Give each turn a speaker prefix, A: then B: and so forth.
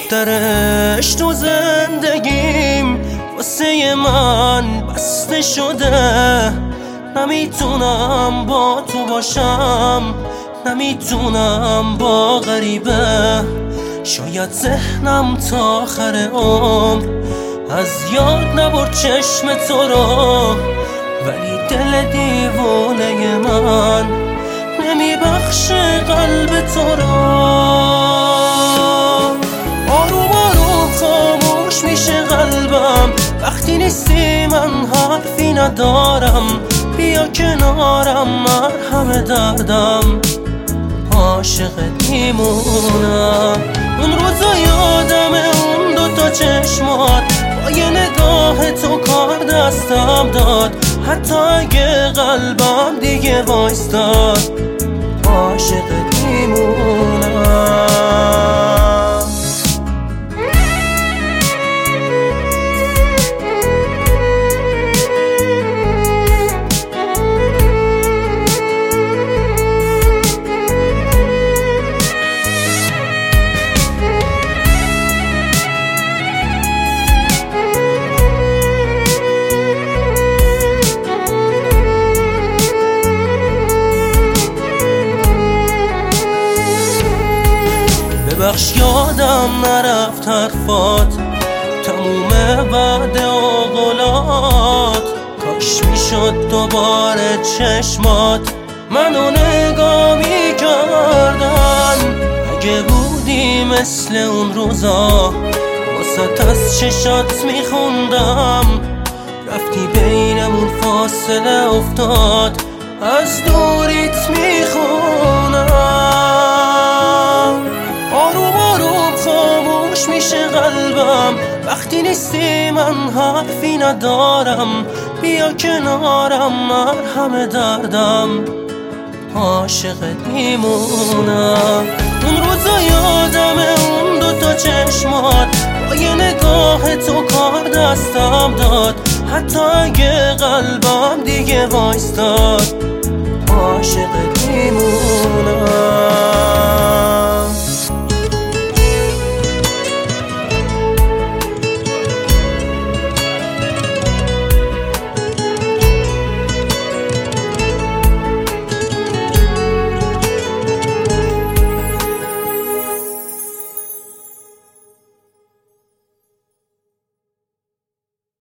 A: دفترش تو زندگیم واسه من بسته شده. نمیتونم با تو باشم، نمیتونم با غریبه. شاید ذهنم تا آخر عمر از یاد نبرد چشم تو رو، ولی دل دیوانه من نمیبخشه قلب تو رو. آروم آروم خاموش میشه قلبم وقتی نیستی، من حرفی ندارم. بیا کنارم مرهم دردم، عاشقت میمونم. اون روزا یادمه، اون دوتا چشمات با یه نگاه تو کار دستم داد. حتی اگه قلبم دیگه وایستاد، عاشقت میمونم. ببخش یادم نرفت حرفات، تموم وعده و قولات. کاش میشد دوباره چشمات منو نگاه میکردن. اگه بودی مثل اون روزا واسه از چشات میخوندم. رفتی بینمون فاصله افتاد، از دوریت میخونم. آروم آروم خاموش میشه قلبم وقتی نیستی، من حرفی ندارم. بیا کنارم مرهم دردم، عاشقت میمونم. اون روزا یادمه، اون دوتا چشمات با یه نگاه تو کار دستم داد. حتی اگه قلبم دیگه وایستاد، عاشقت میمونم.